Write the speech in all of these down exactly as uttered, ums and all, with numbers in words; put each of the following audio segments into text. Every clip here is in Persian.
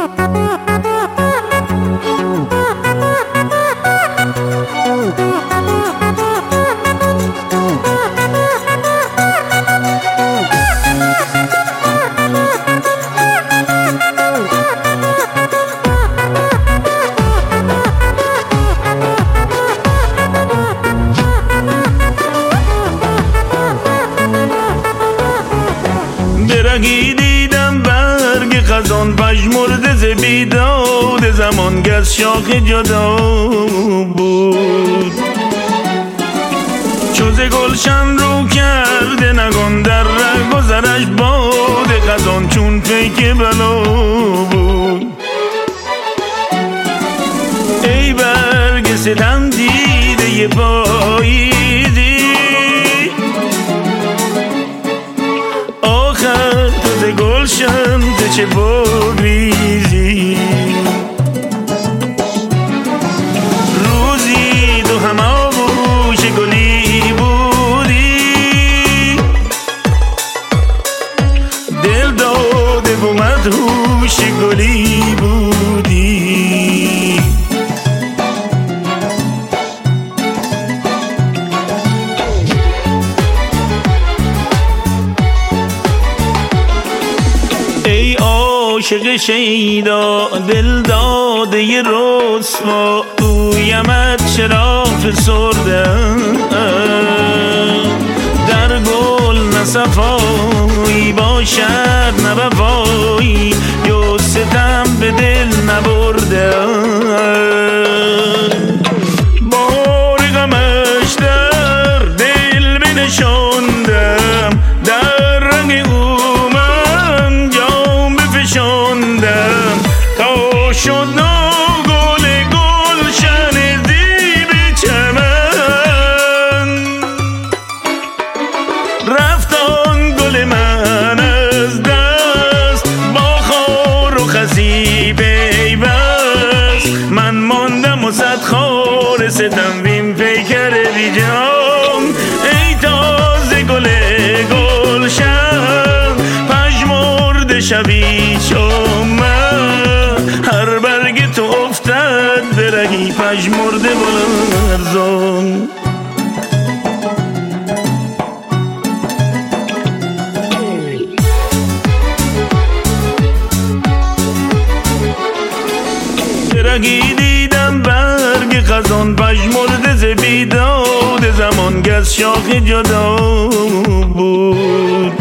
برگی دیدم برگ خزان پژمرده ز بیداد زمان گز شاخ جدا بود. چو ز گلشن رو کرده نگان در ره گذرش باد خزان چون پیک بلا بود. ای برگ ستم دیده ی پاییزی گلشن ز چه بگریزی. روزی تو هم آغوش گلی بودی دل داده و مدهوش گلی بودی. ای عاشق شیدا دل داده ی رسوا گویمت چرا فسردم در گل نه صفایی باشد نه وفایی یا ستم به دل نبردم. بار غمش در دل بنشاندم در رنگ او تا شد گل گلشن زیب چمن. رفت آن گل من از دست با خار و خزی پیوست. من ماندم و صد خار ستم وین پیکر بیجام. ای تازه گل گلشن پژمرده شبی چون هر برگ تو افتد برگی پژمرده بلرزان. برگی دیدم برگ خزان پژمرده ز بیداد زمان گز شاخ جدا بود.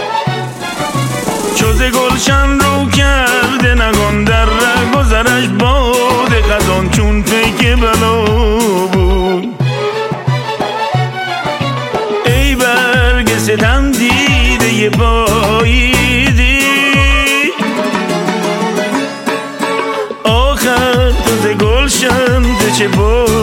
چو ز گلشن رو کرده نگان در ره گذرش باد خزان چون پیک بلا بود. ای برگ ستم دیده ی پاییزی آخر تو ز گلشن ز چه